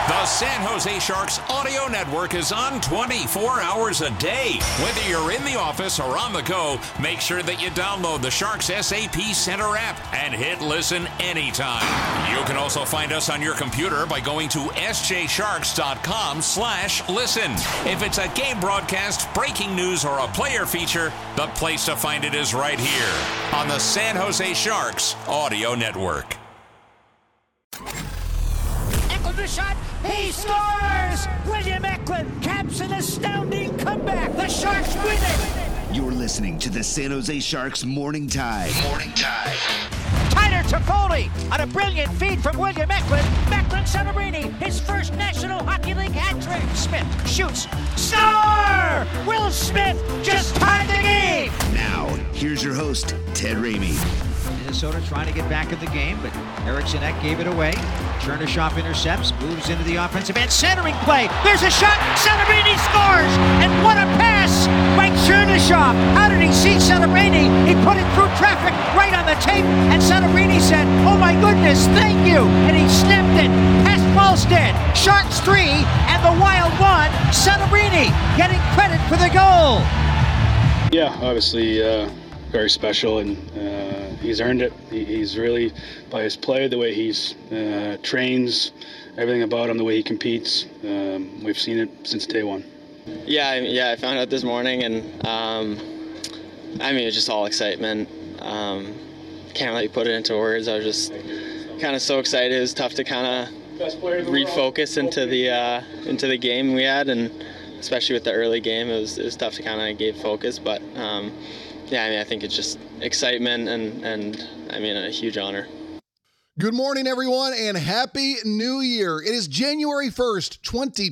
The San Jose Sharks audio network is on 24 hours a day. Whether you're in the office or on the go, make sure that you download the Sharks SAP Center app and hit listen anytime. You can also find us on your computer by going to sjsharks.com/listen. If it's a game broadcast, breaking news, or a player feature, the place to find it is right here on the San Jose Sharks audio network. The shot, he scores! William Eklund caps an astounding comeback. The Sharks win it! You're listening to the San Jose Sharks Morning Tide. Morning Tide. Tyler Toffoli on a brilliant feed from William Eklund. Macklin Celebrini, his first National Hockey League hat trick. Smith shoots. Star! Will Smith just tied the game! Now, here's your host, Ted Ramey. Minnesota trying to get back in the game, but Eriksson Ek gave it away. Chernyshov intercepts, moves into the offensive end, centering play. There's a shot. Celebrini scores, and what a pass by Chernyshov. How did he see Celebrini? He put it through traffic right on the tape, and Celebrini said, "Oh my goodness, thank you!" And he snapped it past Wallstead. Sharks 3 and the Wild 1. Celebrini getting credit for the goal. Yeah, obviously very special, and he's earned it. He's really, by his play, the way he's trains, everything about him, the way he competes. We've seen it since day one. Yeah, I found out this morning, and it's just all excitement. Can't really put it into words. I was just kind of so excited. It was tough to kind of refocus into the game we had, and especially with the early game, it was tough to kind of get focus. But I think it's just excitement and a huge honor. Good morning, everyone, and Happy New Year. It is January 1st,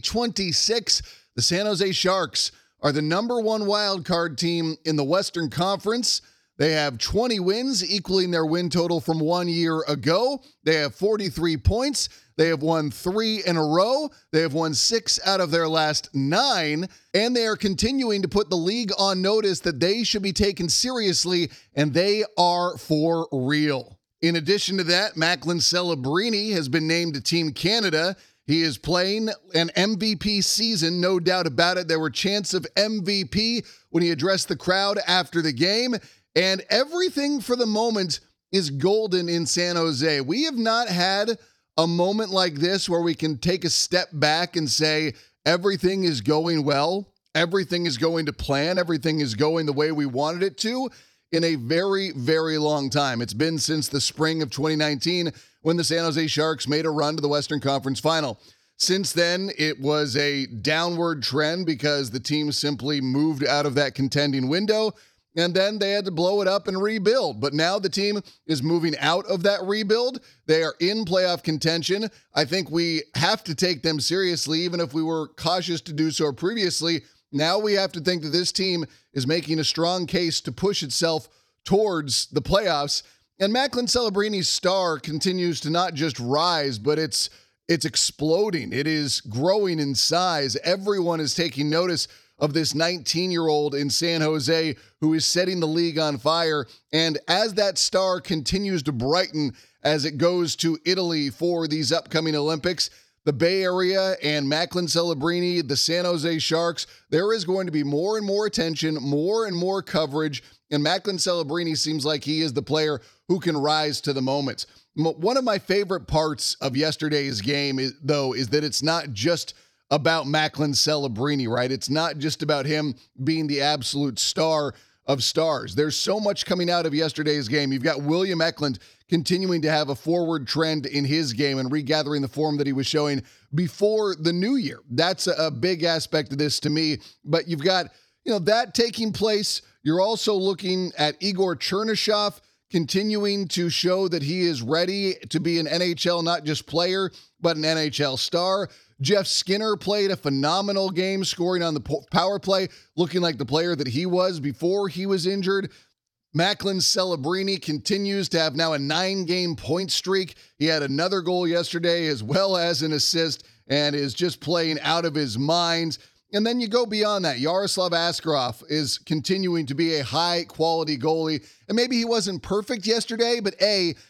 2026. The San Jose Sharks are the number one wild card team in the Western Conference. They have 20 wins, equaling their win total from 1 year ago. They have 43 points. They have won 3 in a row. They have won 6 out of their last 9. And they are continuing to put the league on notice that they should be taken seriously, and they are for real. In addition to that, Macklin Celebrini has been named to Team Canada. He is playing an MVP season, no doubt about it. There were chants of MVP when he addressed the crowd after the game. And everything for the moment is golden in San Jose. We have not had a moment like this where we can take a step back and say everything is going well, everything is going to plan, everything is going the way we wanted it to in a very, very long time. It's been since the spring of 2019 when the San Jose Sharks made a run to the Western Conference Final. Since then, it was a downward trend because the team simply moved out of that contending window, and then they had to blow it up and rebuild. But now the team is moving out of that rebuild. They are in playoff contention. I think we have to take them seriously, even if we were cautious to do so previously. Now we have to think that this team is making a strong case to push itself towards the playoffs. And Macklin Celebrini's star continues to not just rise, but it's exploding. It is growing in size. Everyone is taking notice of this 19-year-old in San Jose who is setting the league on fire. And as that star continues to brighten as it goes to Italy for these upcoming Olympics, the Bay Area and Macklin Celebrini, the San Jose Sharks, there is going to be more and more attention, more and more coverage, and Macklin Celebrini seems like he is the player who can rise to the moment. One of my favorite parts of yesterday's game, is that it's not just about Macklin Celebrini, right? It's not just about him being the absolute star of stars. There's so much coming out of yesterday's game. You've got William Eklund continuing to have a forward trend in his game and regathering the form that he was showing before the new year. That's a big aspect of this to me. But you've got, that taking place. You're also looking at Igor Chernyshov continuing to show that he is ready to be an NHL, not just player, but an NHL star. Jeff Skinner played a phenomenal game, scoring on the power play, looking like the player that he was before he was injured. Macklin Celebrini continues to have now a 9-game point streak. He had another goal yesterday as well as an assist and is just playing out of his mind. And then you go beyond that. Yaroslav Askarov is continuing to be a high-quality goalie. And maybe he wasn't perfect yesterday, but A,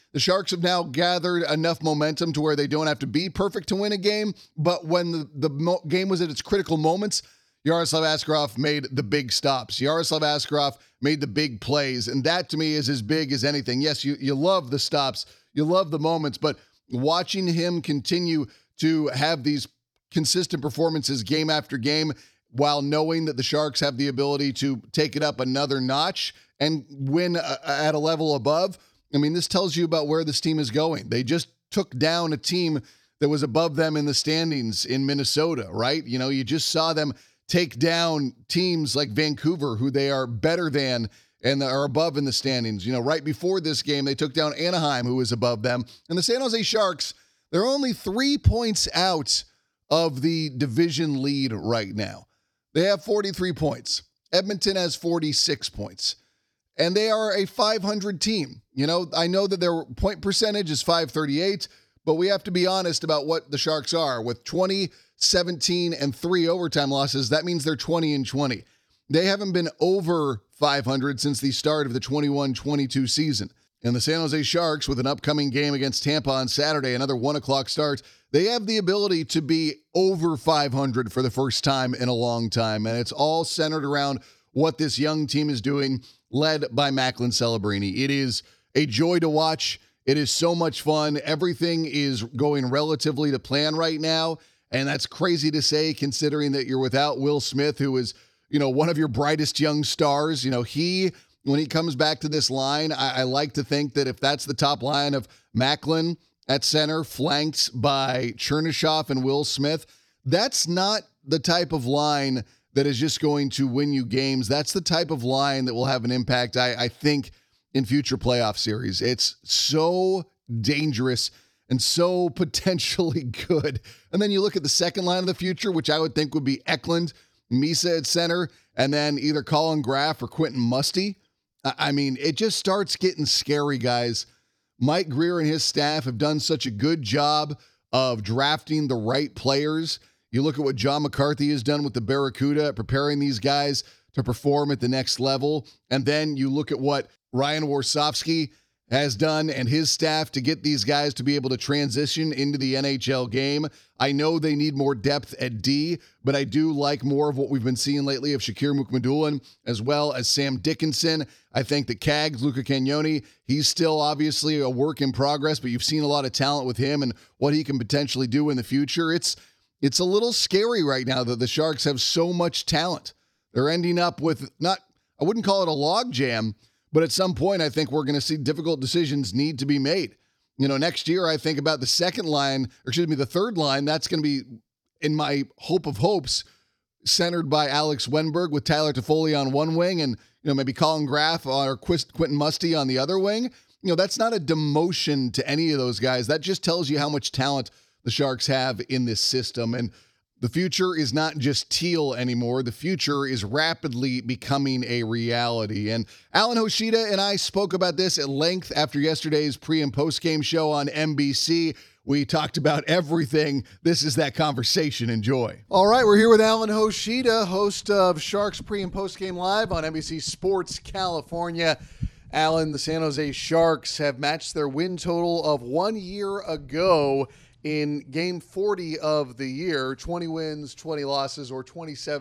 The Sharks have now gathered enough momentum to where they don't have to be perfect to win a game, but when the game was at its critical moments, Yaroslav Askarov made the big stops. Yaroslav Askarov made the big plays, and that to me is as big as anything. Yes, you love the stops, you love the moments, but watching him continue to have these consistent performances game after game while knowing that the Sharks have the ability to take it up another notch and win at a level above, I mean, this tells you about where this team is going. They just took down a team that was above them in the standings in Minnesota, right? You know, you just saw them take down teams like Vancouver, who they are better than and are above in the standings. You know, right before this game, they took down Anaheim, who was above them. And the San Jose Sharks, they're only 3 points out of the division lead right now. They have 43 points. Edmonton has 46 points. And they are a 500 team. You know, I know that their point percentage is .538, but we have to be honest about what the Sharks are. With 20, 17, and 3 overtime losses, that means they're 20-20. They haven't been over 500 since the start of the 21-22 season. And the San Jose Sharks, with an upcoming game against Tampa on Saturday, another 1 o'clock start, they have the ability to be over 500 for the first time in a long time. And it's all centered around what this young team is doing, led by Macklin Celebrini. It is a joy to watch. It is so much fun. Everything is going relatively to plan right now. And that's crazy to say, considering that you're without Will Smith, who is, you know, one of your brightest young stars. You know, when he comes back to this line, I like to think that if that's the top line of Macklin at center, flanked by Chernyshov and Will Smith, that's not the type of line that is just going to win you games. That's the type of line that will have an impact, I think, in future playoff series. It's so dangerous and so potentially good. And then you look at the second line of the future, which I would think would be Eklund, Misa at center, and then either Colin Graff or Quentin Musty. I mean, it just starts getting scary, guys. Mike Grier and his staff have done such a good job of drafting the right players. You look at what John McCarthy has done with the Barracuda, preparing these guys to perform at the next level. And then you look at what Ryan Warsofsky has done and his staff to get these guys to be able to transition into the NHL game. I know they need more depth at D, but I do like more of what we've been seeing lately of Shakir Mukhamadullin as well as Sam Dickinson. I think that Cags, Luca Cagnoni, he's still obviously a work in progress, but you've seen a lot of talent with him and what he can potentially do in the future. It's a little scary right now that the Sharks have so much talent. They're ending up with I wouldn't call it a log jam, but at some point, I think we're going to see difficult decisions need to be made. You know, next year, I think about the the third line. That's going to be, in my hope of hopes, centered by Alex Wenberg with Tyler Toffoli on one wing and, you know, maybe Colin Graff or Quentin Musty on the other wing. You know, that's not a demotion to any of those guys. That just tells you how much talent the Sharks have in this system. And the future is not just teal anymore. The future is rapidly becoming a reality. And Alan Hoshida and I spoke about this at length after yesterday's pre- and post-game show on NBC. We talked about everything. This is that conversation. Enjoy. All right, we're here with Alan Hoshida, host of Sharks Pre- and Post-Game Live on NBC Sports California. Alan, the San Jose Sharks have matched their win total of 1 year ago in game 40 of the year, 20 wins, 20 losses, or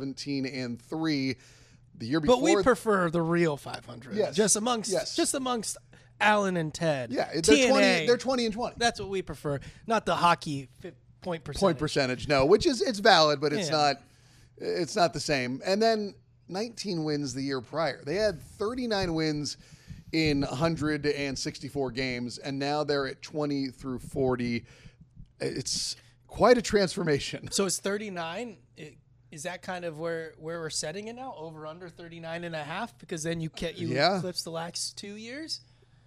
20-17-3. The year before. But we prefer the real 500. Yes. Just amongst Alan and Ted. Yeah, they're 20-20. That's what we prefer, not the hockey point percentage. Point percentage, no, which is it's valid, but it's not the same. And then 19 wins the year prior. They had 39 wins in 164 games, and now they're at 20-40. It's quite a transformation. So it's 39. Is that kind of where we're setting it now? Over under 39.5? Because then you eclipse the last 2 years?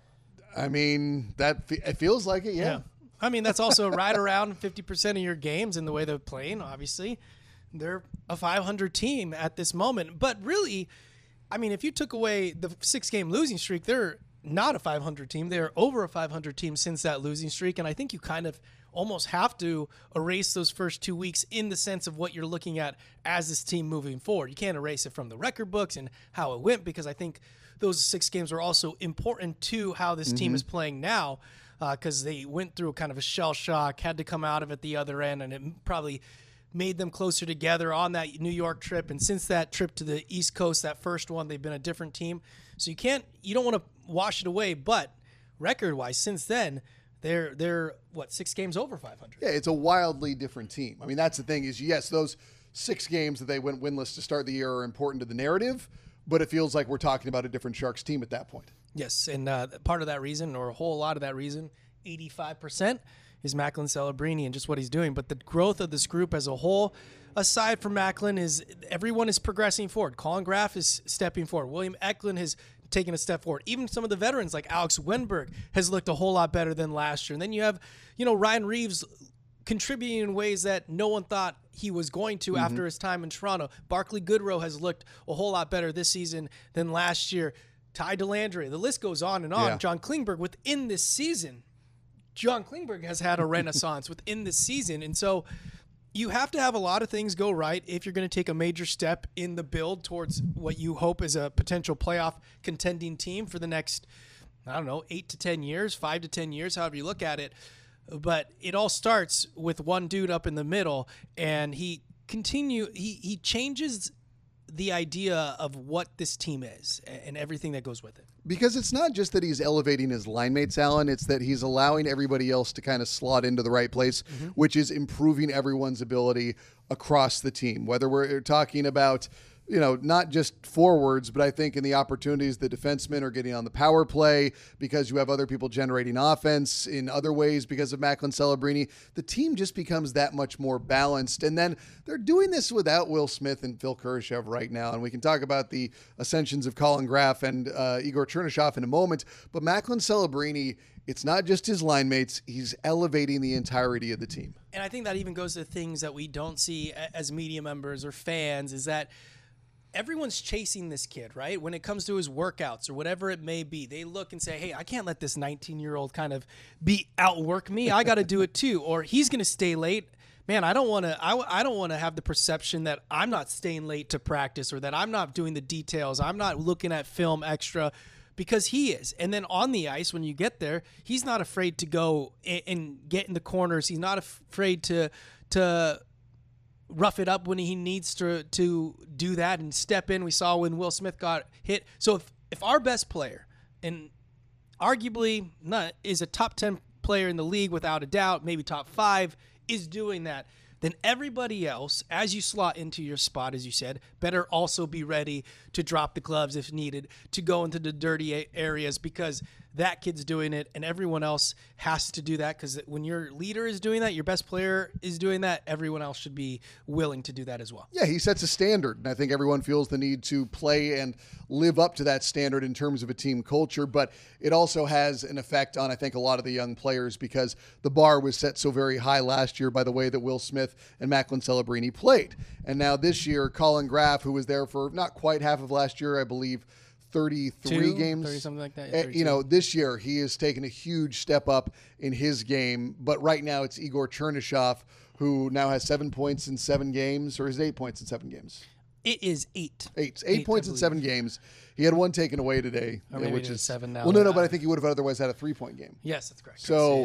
I mean, it feels like it, yeah. I mean, that's also right around 50% of your games in the way they're playing, obviously. They're a 500 team at this moment. But really, I mean, if you took away the 6-game losing streak, they're not a 500 team. They're over a 500 team since that losing streak. And I think you kind of almost have to erase those first 2 weeks in the sense of what you're looking at as this team moving forward. You can't erase it from the record books and how it went, because I think those 6 games are also important to how this team is playing now. because they went through kind of a shell shock, had to come out of it the other end, and it probably made them closer together on that New York trip. And since that trip to the East Coast, that first one, they've been a different team. So you don't want to wash it away, but record-wise, since then, they're 6 games over 500. Yeah, it's a wildly different team. I mean, that's the thing is, yes, those 6 games that they went winless to start the year are important to the narrative, but it feels like we're talking about a different Sharks team at that point. Yes, and part of that reason, or a whole lot of that reason, 85%, is Macklin Celebrini and just what he's doing. But the growth of this group as a whole, aside from Macklin, is everyone is progressing forward. Colin Graf is stepping forward. William Eklund has taken a step forward. Even some of the veterans like Alex Wenberg has looked a whole lot better than last year. And then you have, Ryan Reeves contributing in ways that no one thought he was going to after his time in Toronto. Barclay Goodrow has looked a whole lot better this season than last year. Ty Dellandre, the list goes on and on. Yeah. John Klingberg within this season. John Klingberg has had a renaissance within this season. And so you have to have a lot of things go right if you're going to take a major step in the build towards what you hope is a potential playoff contending team for the next, 8 to 10 years, 5 to 10 years, however you look at it. But it all starts with one dude up in the middle, and he changes the idea of what this team is and everything that goes with it. Because it's not just that he's elevating his line mates, Alan, it's that he's allowing everybody else to kind of slot into the right place, which is improving everyone's ability across the team. Whether we're talking about, not just forwards, but I think in the opportunities the defensemen are getting on the power play because you have other people generating offense in other ways because of Macklin Celebrini, the team just becomes that much more balanced. And then they're doing this without Will Smith and Phil Kurashev right now. And we can talk about the ascensions of Colin Graf and Igor Chernyshov in a moment. But Macklin Celebrini, it's not just his line mates. He's elevating the entirety of the team. And I think that even goes to things that we don't see as media members or fans, is that everyone's chasing this kid, right? When it comes to his workouts or whatever it may be, they look and say, hey, I can't let this 19-year-old kind of outwork me. I got to do it too. Or he's going to stay late. Man, I don't want to have the perception that I'm not staying late to practice or that I'm not doing the details. I'm not looking at film extra, because he is. And then on the ice, when you get there, he's not afraid to go and get in the corners. He's not afraid to rough it up when he needs to do that and step in. We saw when Will Smith got hit. So if our best player, and arguably is a top 10 player in the league without a doubt, maybe top 5, is doing that, then everybody else, as you slot into your spot, as you said, better also be ready to drop the gloves if needed, to go into the dirty areas, because that kid's doing it, and everyone else has to do that, because when your leader is doing that, your best player is doing that, everyone else should be willing to do that as well. Yeah, he sets a standard, and I think everyone feels the need to play and live up to that standard in terms of a team culture, but it also has an effect on, I think, a lot of the young players, because the bar was set so very high last year by the way that Will Smith and Macklin Celebrini played. And now this year, Colin Graf, who was there for not quite half of last year, I believe, 33 games. 30, something like that. Yeah, this year he has taken a huge step up in his game. But right now it's Igor Chernyshov, who now has 7 points in 7 games, or is it 8 points in 7 games? It is 8. 8 points in 7 games. He had one taken away today, or maybe which is is 7 now. Well, no, but I think he would have otherwise had a 3-point game. Yes, that's correct.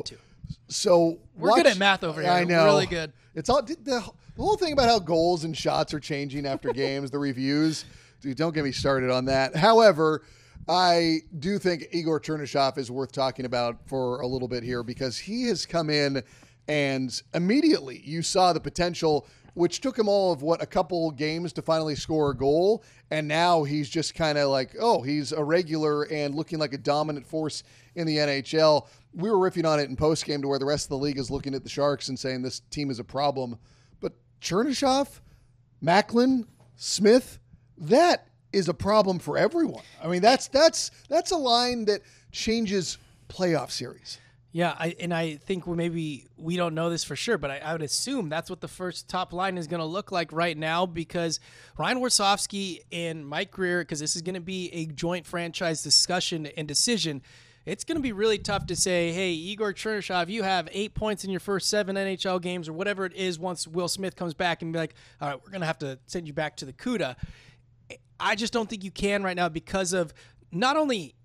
So we're good at math over here. I know. We're really good. It's all the whole thing about how goals and shots are changing after games, the reviews. Dude, don't get me started on that. However, I do think Igor Chernyshov is worth talking about for a little bit here, because he has come in and immediately you saw the potential, which took him all of a couple games to finally score a goal. And now he's just kind of like, he's a regular and looking like a dominant force in the NHL. We were riffing on it in postgame to where the rest of the league is looking at the Sharks and saying this team is a problem. But Chernyshov, Macklin, Smith, that is a problem for everyone. I mean, that's a line that changes playoff series. Yeah, I think maybe we don't know this for sure, but I would assume that's what the first top line is going to look like right now, because Ryan Warsofsky and Mike Grier, because this is going to be a joint franchise discussion and decision, it's going to be really tough to say, hey, Igor Chernyshov, you have 8 points in your first 7 NHL games or whatever it is once Will Smith comes back, and be like, all right, we're going to have to send you back to the CUDA. I just don't think you can right now, because of not only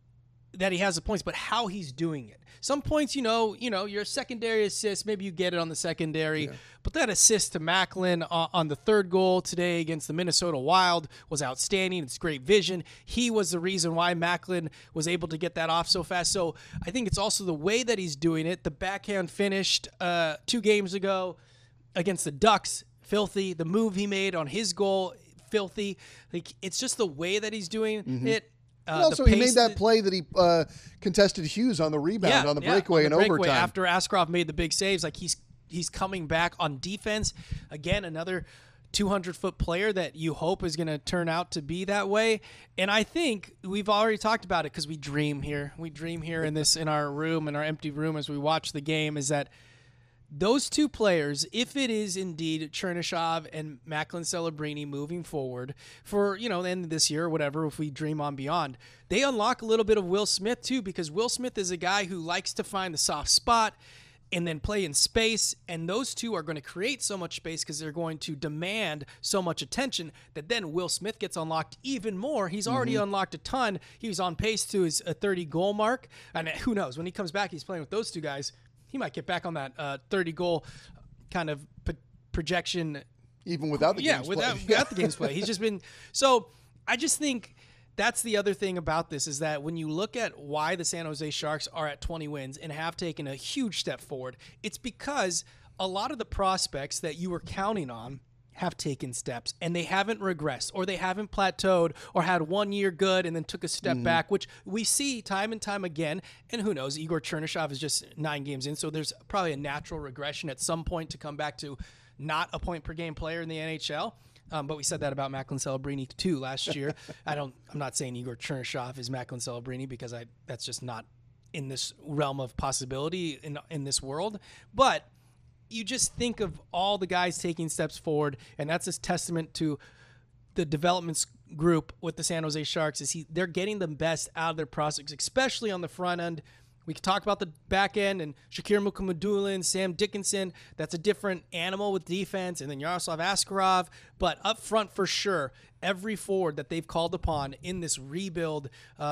that he has the points, but how he's doing it. Some points, your secondary assist, maybe you get it on the secondary, but that assist to Macklin on the third goal today against the Minnesota Wild was outstanding. It's great vision. He was the reason why Macklin was able to get that off so fast. So I think it's also the way that he's doing it. The backhand finished 2 games ago against the Ducks, filthy. The move he made on his goal, filthy. Like, it's just the way that he's doing it. Also, he made that play that he contested Hughes on the rebound on the breakaway in overtime. After Askarov made the big saves, like he's coming back on defense. Again, another 200-foot player that you hope is going to turn out to be that way. And I think we've already talked about it because we dream here. We dream here in our room, in our empty room as we watch the game, is that those two players, if it is indeed Chernyshov and Macklin Celebrini moving forward for, the end of this year or whatever, if we dream on beyond, they unlock a little bit of Will Smith too, because Will Smith is a guy who likes to find the soft spot and then play in space, and those two are going to create so much space because they're going to demand so much attention that then Will Smith gets unlocked even more. He's already unlocked a ton. He was on pace to his 30-goal mark, and who knows, when he comes back, he's playing with those two guys. He might get back on that 30-goal kind of projection. Even without the game's play. Without the game's play. He's just been – so I just think that's the other thing about this is that when you look at why the San Jose Sharks are at 20 wins and have taken a huge step forward, it's because a lot of the prospects that you were counting on have taken steps and they haven't regressed or they haven't plateaued or had 1 year good and then took a step back, which we see time and time again. And who knows, Igor Chernyshov is just 9 games in, so there's probably a natural regression at some point to come back to not a point per game player in the NHL. But we said that about Macklin Celebrini too last year. I'm not saying Igor Chernyshov is Macklin Celebrini because that's just not in this realm of possibility in this world. But you just think of all the guys taking steps forward, and that's a testament to the development group with the San Jose Sharks. They're getting the best out of their prospects, especially on the front end. We could talk about the back end and Shakir Mukhamadullin, Sam Dickinson. That's a different animal with defense, and then Yaroslav Askarov. But up front, for sure, every forward that they've called upon in this rebuild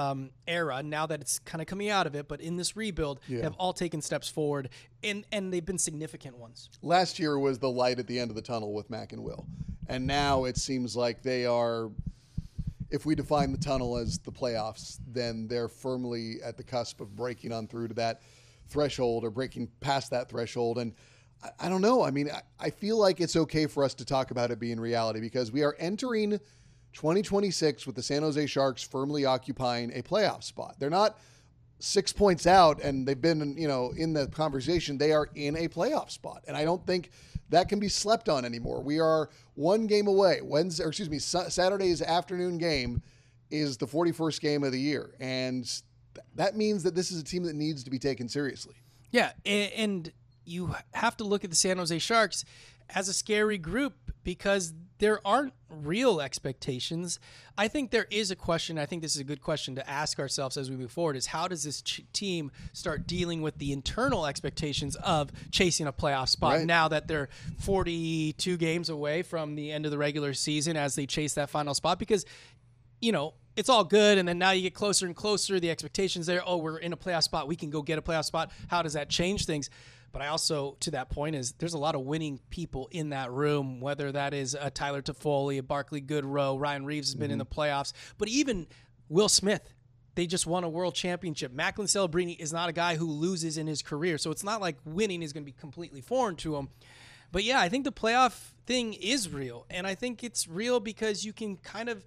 era, now that it's kind of coming out of it, but in this rebuild, have all taken steps forward, and they've been significant ones. Last year was the light at the end of the tunnel with Mac and Will. And now it seems like they are, if we define the tunnel as the playoffs, then they're firmly at the cusp of breaking on through to that threshold or breaking past that threshold. And I don't know. I mean, I feel like it's okay for us to talk about it being reality because we are entering 2026 with the San Jose Sharks firmly occupying a playoff spot. They're not 6 points out and they've been, in the conversation. They are in a playoff spot. And I don't think that can be slept on anymore. We are 1 game away. Saturday's afternoon game is the 41st game of the year. And that means that this is a team that needs to be taken seriously. Yeah. And you have to look at the San Jose Sharks as a scary group because there aren't real expectations. I think there is a question. I think this is a good question to ask ourselves as we move forward is how does this team start dealing with the internal expectations of chasing a playoff spot now that they're 42 games away from the end of the regular season as they chase that final spot? Because, it's all good. And then now you get closer and closer. The expectations there, we're in a playoff spot. We can go get a playoff spot. How does that change things? But I also, to that point, is there's a lot of winning people in that room, whether that is a Tyler Toffoli, a Barclay Goodrow, Ryan Reeves has been in the playoffs. But even Will Smith, they just won a world championship. Macklin Celebrini is not a guy who loses in his career. So it's not like winning is going to be completely foreign to him. But yeah, I think the playoff thing is real. And I think it's real because you can kind of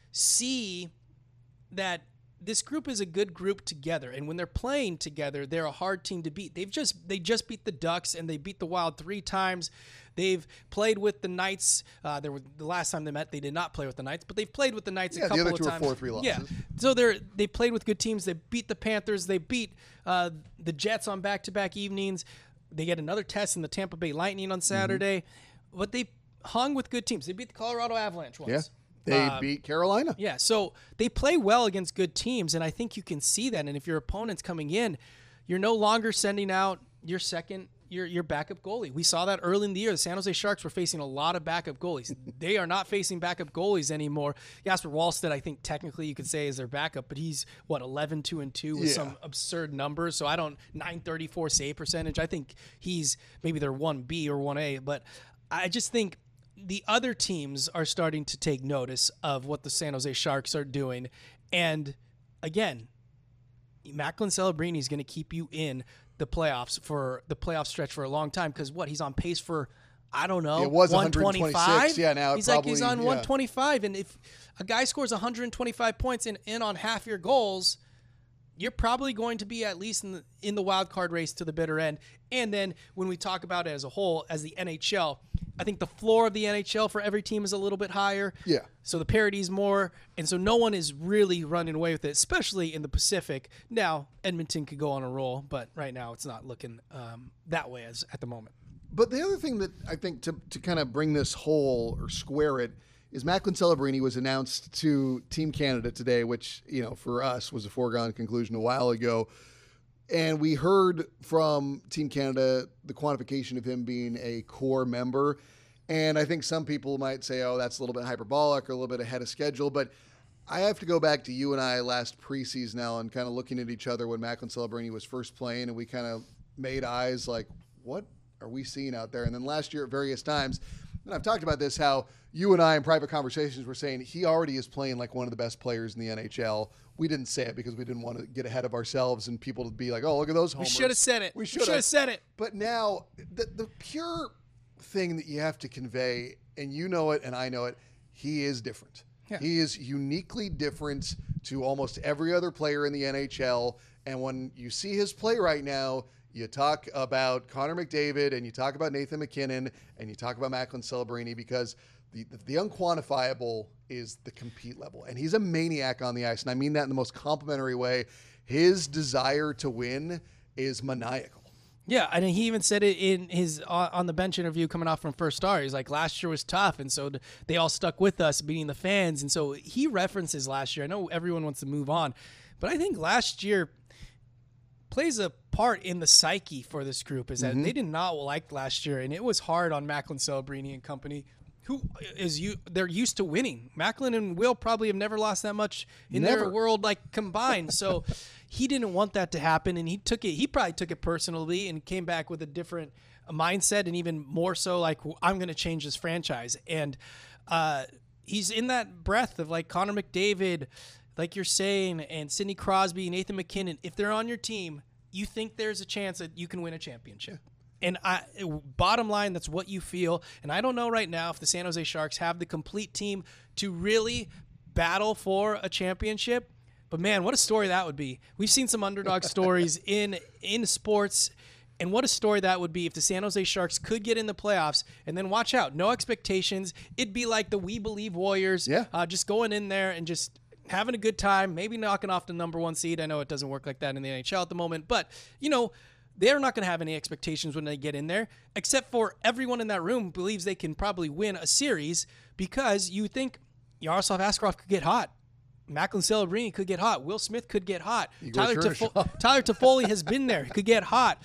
see that this group is a good group together, and when they're playing together, they're a hard team to beat. They just beat the Ducks, and they beat the Wild 3 times. They've played with the Knights. The last time they met, they did not play with the Knights, but they've played with the Knights a couple of times. The other 2 are 4-3 losses. Yeah, so they played with good teams. They beat the Panthers. They beat the Jets on back-to-back evenings. They get another test in the Tampa Bay Lightning on Saturday, but they hung with good teams. They beat the Colorado Avalanche once. Yeah. They beat Carolina. Yeah, so they play well against good teams, and I think you can see that. And if your opponent's coming in, you're no longer sending out your second your backup goalie. We saw that early in the year. The San Jose Sharks were facing a lot of backup goalies. They are not facing backup goalies anymore. Jasper Wallstedt, I think technically you could say is their backup, but he's 11-2-2 with some absurd numbers. So 934 save percentage. I think he's maybe their 1B or 1A, but I just think the other teams are starting to take notice of what the San Jose Sharks are doing. And again, Macklin Celebrini is going to keep you in the playoffs for the playoff stretch for a long time because he's on pace for, I don't know, it was 125. Yeah, now he's on 125, and if a guy scores 125 points in on half your goals, you're probably going to be at least in the wild card race to the bitter end. And then when we talk about it as a whole, as the NHL, I think the floor of the NHL for every team is a little bit higher. Yeah. So the parity is more, and so no one is really running away with it, especially in the Pacific. Now, Edmonton could go on a roll, but right now it's not looking that way as at the moment. But the other thing that I think to kind of bring this whole or square it is Macklin Celebrini was announced to Team Canada today, which, for us was a foregone conclusion a while ago. And we heard from Team Canada the quantification of him being a core member. And I think some people might say, oh, that's a little bit hyperbolic or a little bit ahead of schedule. But I have to go back to you and I last preseason now and kind of looking at each other when Macklin Celebrini was first playing, and we kind of made eyes like, what are we seeing out there? And then last year at various times, and I've talked about this, how you and I in private conversations were saying he already is playing like one of the best players in the NHL. We didn't say it because we didn't want to get ahead of ourselves and people to be like, oh, look at those homers. We should have said it. We should have said it. But now, the pure thing that you have to convey, and you know it and I know it, he is different. Yeah. He is uniquely different to almost every other player in the NHL. And when you see his play right now, you talk about Connor McDavid and you talk about Nathan MacKinnon and you talk about Macklin Celebrini because the unquantifiable is the compete level. And he's a maniac on the ice. And I mean that in the most complimentary way. His desire to win is maniacal. Yeah, and he even said it in his on the bench interview coming off from First Star. He's like, last year was tough, and so they all stuck with us, beating the fans. And so he references last year. I know everyone wants to move on, but I think last year plays a part in the psyche for this group is that they did not like last year, and it was hard on Macklin Celebrini and company, who they're used to winning. Macklin and Will probably have never lost that much in their world combined. So he didn't want that to happen, and he probably took it personally and came back with a different mindset, and even more so like, I'm going to change this franchise. And he's in that breath of like Connor McDavid, like you're saying, and Sidney Crosby, Nathan MacKinnon. If they're on your team, you think there's a chance that you can win a championship. And bottom line, that's what you feel. And I don't know right now if the San Jose Sharks have the complete team to really battle for a championship. But man, what a story that would be. We've seen some underdog stories in sports. And what a story that would be if the San Jose Sharks could get in the playoffs and then watch out. No expectations. It'd be like the We Believe Warriors, just going in there and just having a good time, maybe knocking off the number one seed. I know it doesn't work like that in the NHL at the moment, but, they're not going to have any expectations when they get in there, except for everyone in that room believes they can probably win a series because you think Yaroslav Askarov could get hot. Macklin Celebrini could get hot. Will Smith could get hot. Tyler Toffoli has been there. He could get hot.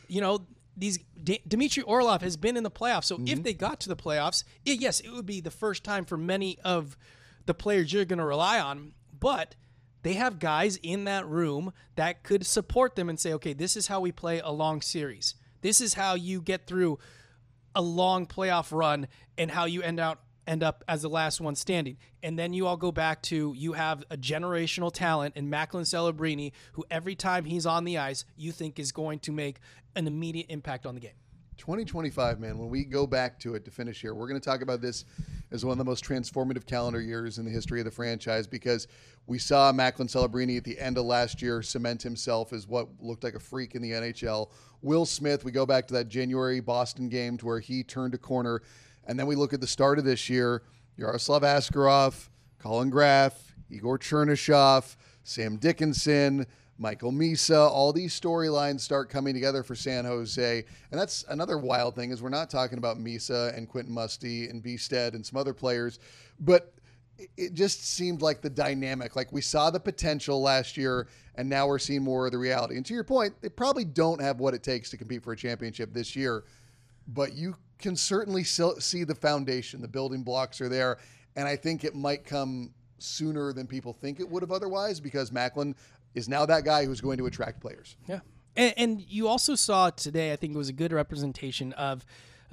Dmitry Orlov has been in the playoffs. So if they got to the playoffs, it would be the first time for many of the players you're going to rely on. But they have guys in that room that could support them and say, okay, this is how we play a long series. This is how you get through a long playoff run and how you end up as the last one standing. And then you all go back to, you have a generational talent in Macklin Celebrini, who every time he's on the ice, you think is going to make an immediate impact on the game. 2025, man, when we go back to it to finish here, we're going to talk about this as one of the most transformative calendar years in the history of the franchise because we saw Macklin Celebrini at the end of last year cement himself as what looked like a freak in the NHL. Will Smith, we go back to that January Boston game to where he turned a corner. And then we look at the start of this year, Yaroslav Askarov, Colin Graff, Igor Chernyshov, Sam Dickinson, Michael Misa, all these storylines start coming together for San Jose. And that's another wild thing is we're not talking about Misa and Quentin Musty and Bstead and some other players, but it just seemed like the dynamic, like we saw the potential last year and now we're seeing more of the reality. And to your point, they probably don't have what it takes to compete for a championship this year, but you can certainly see the foundation, the building blocks are there. And I think it might come sooner than people think it would have otherwise, because Macklin is now that guy who's going to attract players. Yeah. And you also saw today, I think it was a good representation of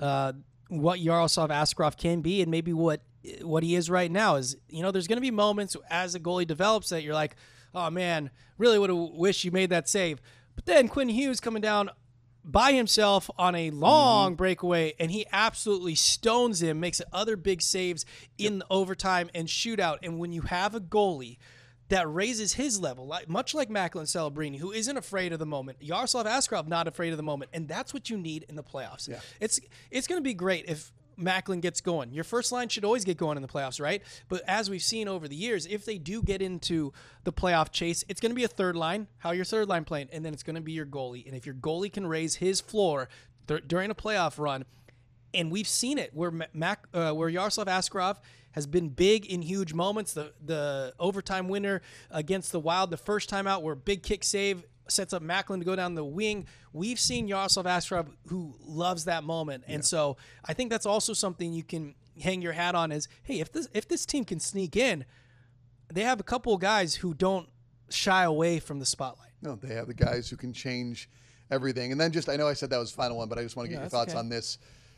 what Yaroslav Askarov can be, and maybe what he is right now. Is, there's going to be moments as a goalie develops that you're like, oh man, really would have wished you made that save. But then Quinn Hughes coming down by himself on a long breakaway, and he absolutely stones him, makes other big saves in the overtime and shootout. And when you have a goalie that raises his level, much like Macklin Celebrini, who isn't afraid of the moment, Yaroslav Askarov not afraid of the moment, and that's what you need in the playoffs. Yeah. It's going to be great if Macklin gets going. Your first line should always get going in the playoffs, right? But as we've seen over the years, if they do get into the playoff chase, it's going to be a third line. How your third line playing? And then it's going to be your goalie. And if your goalie can raise his floor during a playoff run, and we've seen it where where Yaroslav Askarov has been big in huge moments. The overtime winner against the Wild, the first time out, where big kick save sets up Macklin to go down the wing. We've seen Yaroslav Askarov who loves that moment. And so I think that's also something you can hang your hat on is, hey, if this team can sneak in, they have a couple of guys who don't shy away from the spotlight. No, they have the guys who can change everything. And then I know I said that was the final one, but I just want to get your thoughts on this.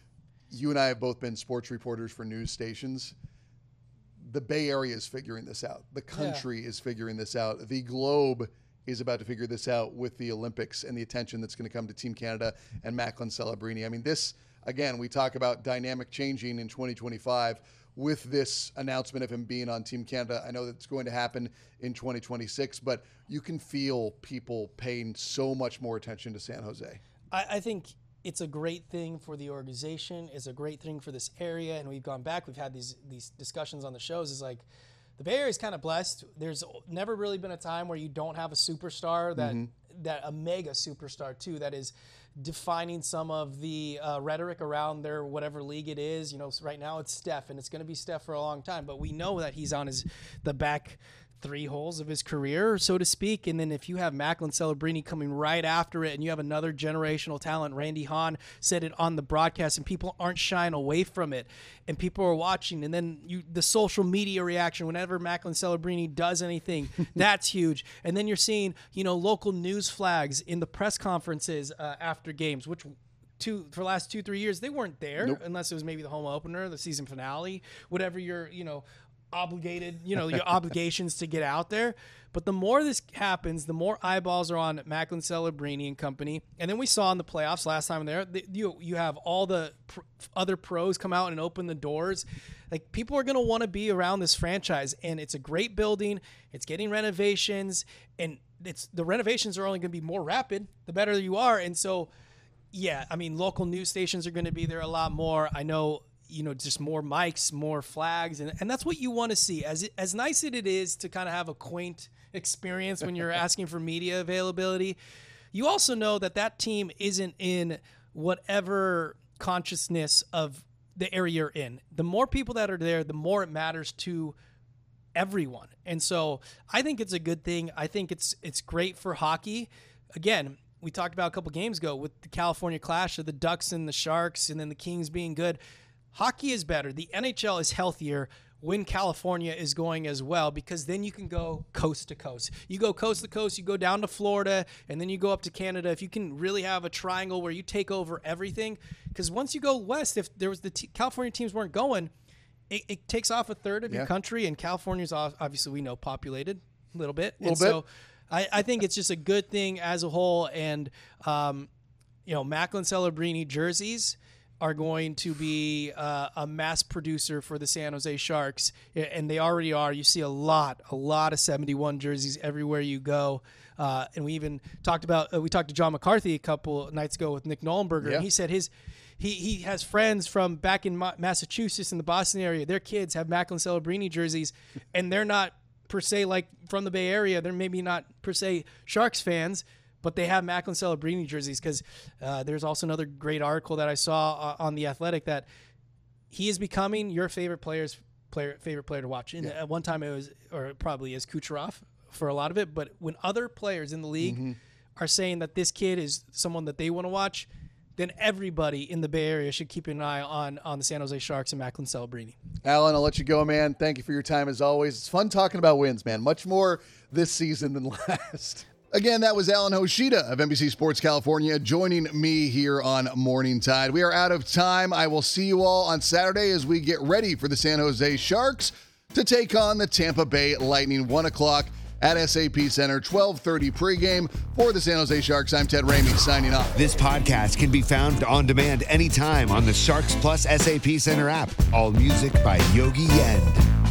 You and I have both been sports reporters for news stations. The Bay Area is figuring this out. The country is figuring this out. The globe is about to figure this out with the Olympics and the attention that's going to come to Team Canada and Macklin Celebrini. I mean, this, again, we talk about dynamic changing in 2025 with this announcement of him being on Team Canada. I know that it's going to happen in 2026, but you can feel people paying so much more attention to San Jose. I think it's a great thing for the organization. It's a great thing for this area. And we've gone back. We've had these discussions on the shows. Is like the Bay Area is kind of blessed. There's never really been a time where you don't have a superstar that a mega superstar too, that is defining some of the rhetoric around their whatever league it is. You know, right now it's Steph, and it's going to be Steph for a long time. But we know that he's on the back three holes of his career, so to speak. And then if you have Macklin Celebrini coming right after it, and you have another generational talent, Randy Hahn said it on the broadcast, and people aren't shying away from it, and people are watching. And then the social media reaction whenever Macklin Celebrini does anything, that's huge. And then you're seeing, local news flags in the press conferences after games, which for the last 2-3 years, they weren't there. Unless it was maybe the home opener, the season finale, whatever you're, obligated, your obligations to get out there. But the more this happens, the more eyeballs are on Macklin Celebrini and company. And then we saw in the playoffs last time there, you have all the other pros come out and open the doors. Like, people are going to want to be around this franchise, and it's a great building. It's getting renovations, and the renovations are only going to be more rapid the better you are. And so, yeah, I mean, local news stations are going to be there a lot more. I know, just more mics, more flags, and that's what you want to see. As nice as it is to kind of have a quaint experience when you're asking for media availability, you also know that team isn't in whatever consciousness of the area you're in. The more people that are there, the more it matters to everyone. And so I think it's a good thing. I think it's great for hockey. Again, we talked about a couple games ago with the California clash of the Ducks and the Sharks, and then the Kings being good. Hockey is better. The NHL is healthier when California is going as well, because then you can go coast to coast. You go coast to coast, you go down to Florida, and then you go up to Canada. If you can really have a triangle where you take over everything, because once you go west, if there was California teams weren't going, it takes off a third of your country, and California's obviously, we know, populated a little bit. So I think it's just a good thing as a whole. And, Macklin Celebrini jerseys are going to be a mass producer for the San Jose Sharks, and they already are. You see a lot of 71 jerseys everywhere you go. And we even talked to John McCarthy a couple nights ago with Nick Nollenberger, and he said he has friends from back in Massachusetts in the Boston area. Their kids have Macklin Celebrini jerseys, and they're not per se like from the Bay Area. They're maybe not per se Sharks fans, but they have Macklin Celebrini jerseys, because there's also another great article that I saw on The Athletic that he is becoming your favorite player's favorite player to watch. And at one time it was, or it probably is, Kucherov for a lot of it. But when other players in the league are saying that this kid is someone that they want to watch, then everybody in the Bay Area should keep an eye on the San Jose Sharks and Macklin Celebrini. Alan, I'll let you go, man. Thank you for your time as always. It's fun talking about wins, man. Much more this season than last. Again, that was Alan Hoshida of NBC Sports California joining me here on Morning Tide. We are out of time. I will see you all on Saturday as we get ready for the San Jose Sharks to take on the Tampa Bay Lightning, 1 o'clock at SAP Center, 12:30 pregame for the San Jose Sharks. I'm Ted Ramey signing off. This podcast can be found on demand anytime on the Sharks Plus SAP Center app. All music by Yogi Yend.